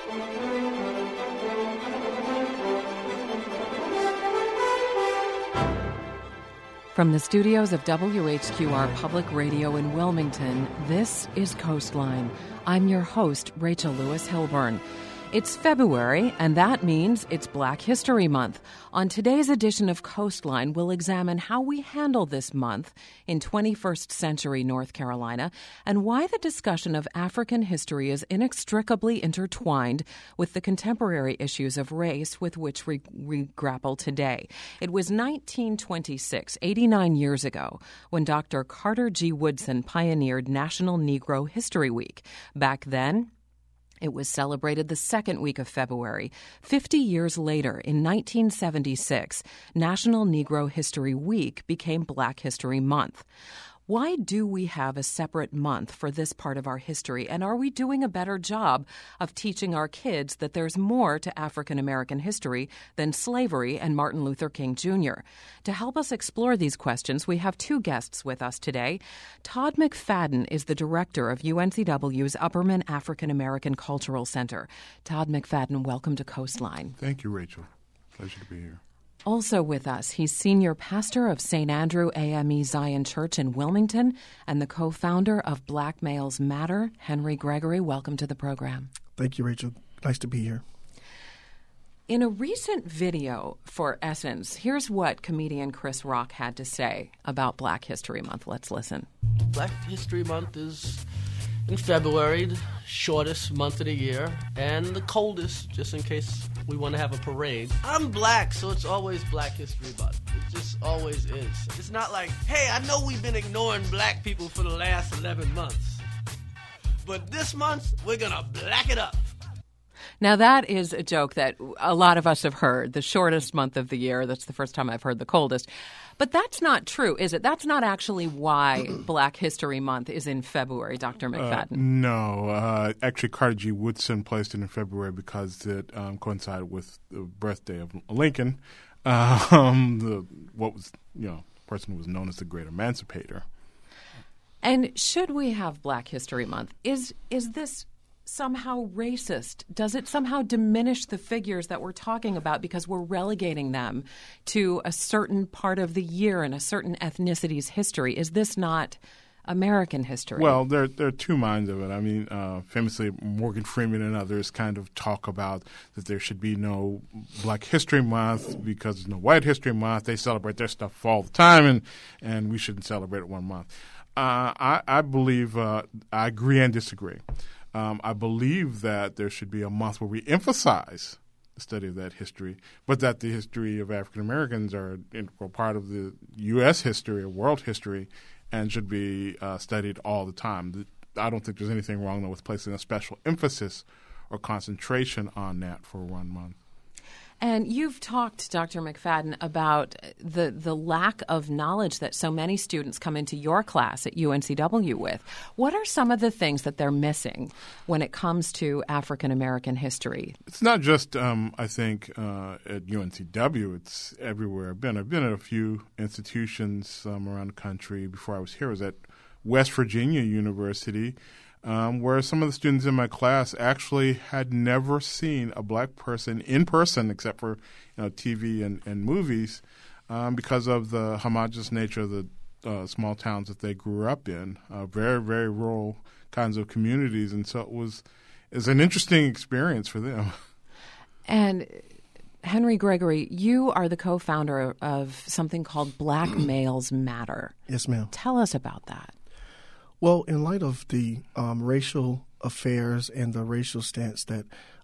From the studios of WHQR Public Radio in Wilmington, this is Coastline. I'm your host, Rachel Lewis Hilburn. It's February, and that means it's Black History Month. On today's edition of Coastline, we'll examine how we handle this month in 21st century North Carolina and why the discussion of African history is inextricably intertwined with the contemporary issues of race with which we grapple today. It was 1926, 89 years ago, when Dr. Carter G. Woodson pioneered National Negro History Week. Back then, it was celebrated the second week of February. 50 years later, in 1976, National Negro History Week became Black History Month. Why do we have a separate month for this part of our history, and are we doing a better job of teaching our kids that there's more to African American history than slavery and Martin Luther King Jr.? To help us explore these questions, we have two guests with us today. Todd McFadden is the director of UNCW's Upperman African American Cultural Center. Todd McFadden, welcome to Coastline. Thank you, Rachel. Pleasure to be here. Also with us, he's senior pastor of St. Andrew AME Zion Church in Wilmington and the co-founder of Black Males Matter, Henry Gregory. Welcome to the program. Thank you, Rachel. Nice to be here. In a recent video for Essence, here's what comedian Chris Rock had to say about Black History Month. Let's listen. Black History Month is in February, the shortest month of the year, and the coldest, just in case we want to have a parade. I'm black, so it's always Black History Month. It just always is. It's not like, hey, I know we've been ignoring black people for the last 11 months, but this month, we're going to black it up. Now, that is a joke that a lot of us have heard, the shortest month of the year. That's the first time I've heard the coldest. But that's not true, is it? That's not actually why Black History Month is in February, Dr. McFadden. No. Actually, Carter G. Woodson placed it in February because it coincided with the birthday of Lincoln, person who was known as the Great Emancipator. And should we have Black History Month? Is this somehow racist? Does it somehow diminish the figures that we're talking about because we're relegating them to a certain part of the year and a certain ethnicity's history? Is this not American history? Well, there are two minds of it. I mean, famously, Morgan Freeman and others kind of talk about that there should be no Black History Month because there's no White History Month. They celebrate their stuff all the time, and we shouldn't celebrate it one month. I believe I agree and disagree. I believe that there should be a month where we emphasize the study of that history, but that the history of African Americans are an integral part of the U.S. history or world history and should be studied all the time. I don't think there's anything wrong, though, with placing a special emphasis or concentration on that for 1 month. And you've talked, Dr. McFadden, about the lack of knowledge that so many students come into your class at UNCW with. What are some of the things that they're missing when it comes to African American history? It's not just, I think, at UNCW. It's everywhere I've been. I've been at a few institutions around the country. Before I was here, I was at West Virginia University, where some of the students in my class actually had never seen a black person in person except for TV and movies because of the homogenous nature of the small towns that they grew up in, very, very rural kinds of communities. And so it was an interesting experience for them. And Henry Gregory, you are the co-founder of something called Black Males Matter. Yes, ma'am. Tell us about that. Well, in light of the racial affairs and the racial stance that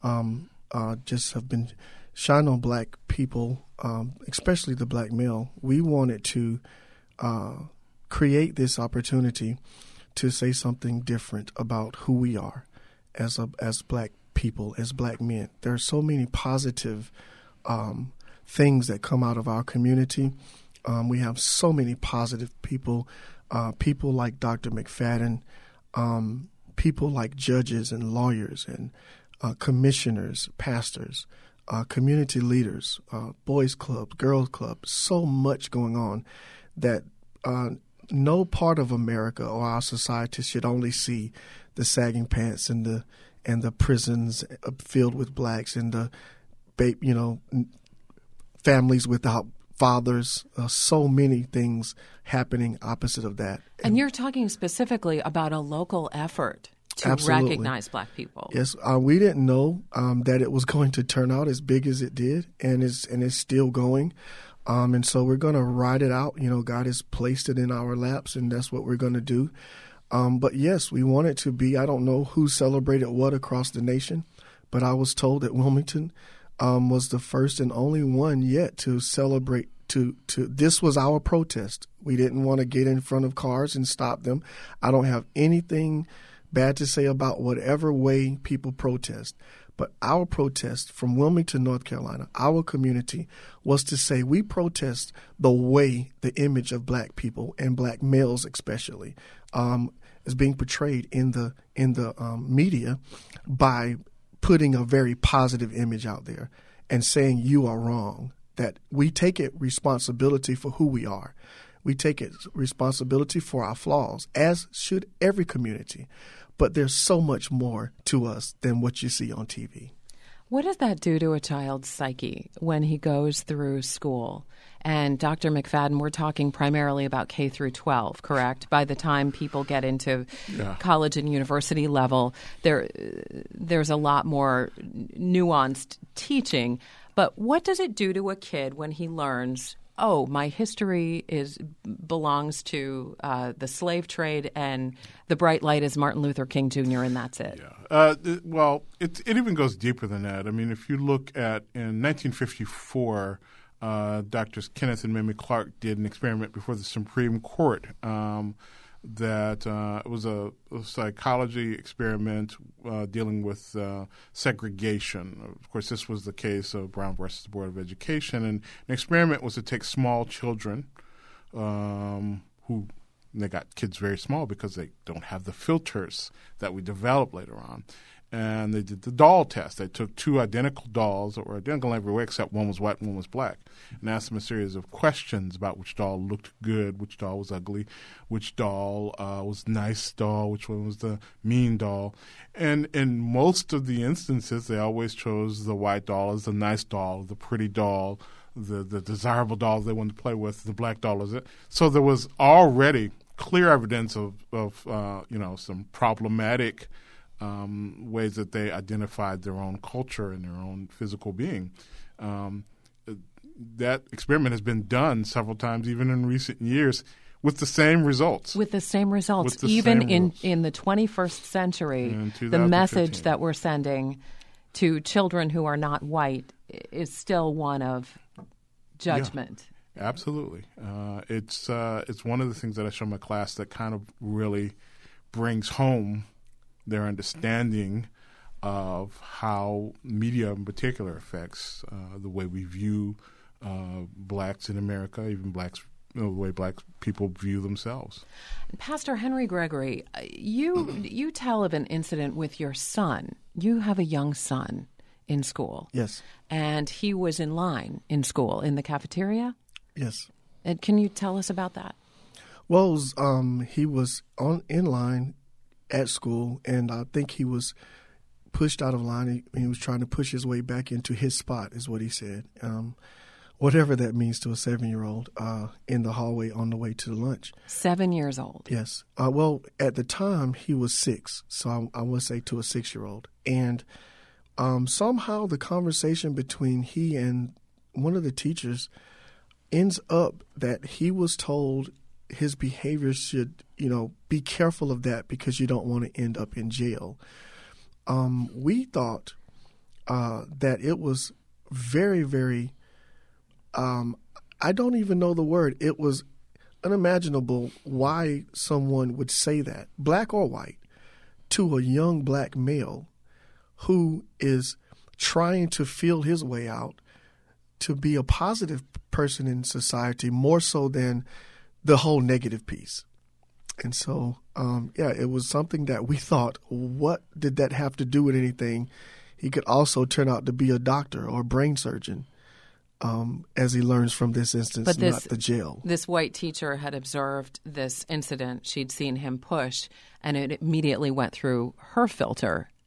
just have been shined on black people, especially the black male, we wanted to create this opportunity to say something different about who we are as black people, as black men. There are so many positive things that come out of our community. We have so many positive people. People like Dr. McFadden, people like judges and lawyers and commissioners, pastors, community leaders, boys clubs, girls clubs, so much going on that no part of America or our society should only see the sagging pants and and the prisons filled with blacks, and the families without fathers, so many things happening opposite of that. And you're talking specifically about a local effort to Absolutely. recognize black people. Yes, we didn't know that it was going to turn out as big as it did, and it's still going. And so we're going to ride it out. God has placed it in our laps, and that's what we're going to do. But yes, we want it to be, I don't know who celebrated what across the nation, but I was told that Wilmington was the first and only one yet to celebrate. This was our protest. We didn't want to get in front of cars and stop them. I don't have anything bad to say about whatever way people protest. But our protest from Wilmington, North Carolina, our community, was to say we protest the way the image of black people and black males especially is being portrayed in the media by putting a very positive image out there and saying you are wrong, that we take it responsibility for who we are. We take it responsibility for our flaws, as should every community. But there's so much more to us than what you see on TV. What does that do to a child's psyche when he goes through school? And Dr. McFadden, we're talking primarily about K through 12, correct? By the time people get into college and university level, there's a lot more nuanced teaching. But what does it do to a kid when he learns, oh, my history belongs to the slave trade, and the bright light is Martin Luther King Jr., and that's it? Yeah. Well, it even goes deeper than that. I mean, if you look at in 1954, Drs. Kenneth and Mamie Clark did an experiment before the Supreme Court that it was a psychology experiment dealing with segregation. Of course, this was the case of Brown versus the Board of Education. And an experiment was to take small children who they got kids very small because they don't have the filters that we develop later on. And they did the doll test. They took two identical dolls that were identical in every way except one was white and one was black, and asked them a series of questions about which doll looked good, which doll was ugly, which doll was nice doll, which one was the mean doll. And in most of the instances, they always chose the white doll as the nice doll, the pretty doll, the desirable doll they wanted to play with, the black doll as it. So there was already clear evidence of some problematic ways that they identified their own culture and their own physical being. That experiment has been done several times, even in recent years, with the same results. In the 21st century, the message that we're sending to children who are not white is still one of judgment. Yeah, absolutely. It's one of the things that I show my class that kind of really brings home their understanding of how media in particular affects the way we view blacks in America, even the way black people view themselves. Pastor Henry Gregory, you tell of an incident with your son. You have a young son in school. Yes. And he was in line in school, in the cafeteria? Yes. And can you tell us about that? Well, he was in line at school, and I think he was pushed out of line. He was trying to push his way back into his spot, is what he said. Whatever that means to a 7-year-old in the hallway on the way to the lunch. 7 years old. Yes. Well, at the time, he was 6, so I would say to a 6-year-old. And somehow the conversation between he and one of the teachers ends up that he was told his behavior should, be careful of that because you don't want to end up in jail. We thought that it was very, very, I don't even know the word. It was unimaginable why someone would say that, black or white, to a young black male who is trying to feel his way out to be a positive person in society more so than the whole negative piece. And so, it was something that we thought, what did that have to do with anything? He could also turn out to be a doctor or a brain surgeon, as he learns from this instance, but not the jail. This white teacher had observed this incident. She'd seen him push, and it immediately went through her filter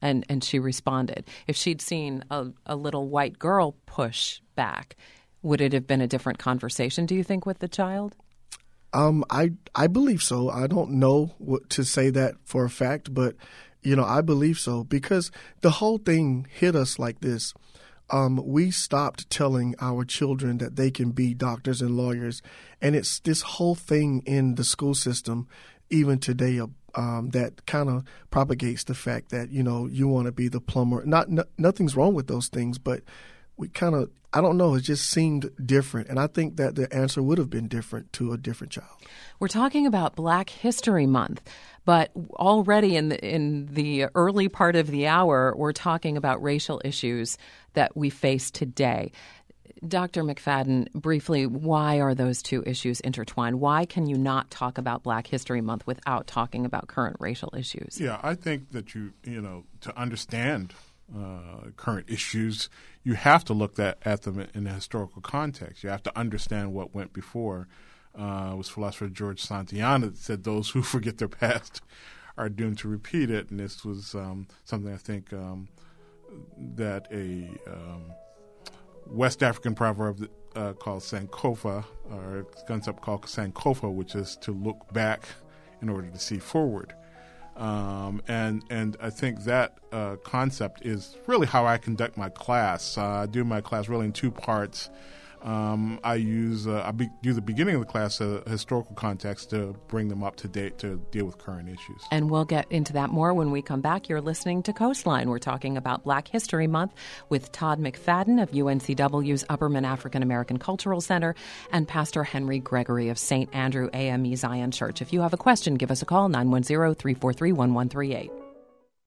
and she responded. If she'd seen a little white girl push back, would it have been a different conversation, do you think, with the child? I believe so. I don't know what to say that for a fact, but, I believe so because the whole thing hit us like this. We stopped telling our children that they can be doctors and lawyers, and it's this whole thing in the school system, even today, that kind of propagates the fact that, you want to be the plumber. Nothing's wrong with those things, but we kind of, I don't know, it just seemed different. And I think that the answer would have been different to a different child. We're talking about Black History Month, but already in the early part of the hour, we're talking about racial issues that we face today. Dr. McFadden, briefly, why are those two issues intertwined? Why can you not talk about Black History Month without talking about current racial issues? Yeah, I think that to understand current issues, you have to look at them in a historical context. You have to understand what went before. It was philosopher George Santayana that said those who forget their past are doomed to repeat it. And this was something I think that a West African proverb called Sankofa, or a concept called Sankofa, which is to look back in order to see forward. And I think that concept is really how I conduct my class. I do my class really in two parts. I do the beginning of the class a historical context to bring them up to date to deal with current issues. And we'll get into that more when we come back. You're listening to Coastline. We're talking about Black History Month with Todd McFadden of UNCW's Upperman African American Cultural Center and Pastor Henry Gregory of St. Andrew AME Zion Church. If you have a question, give us a call, 910-343-1138.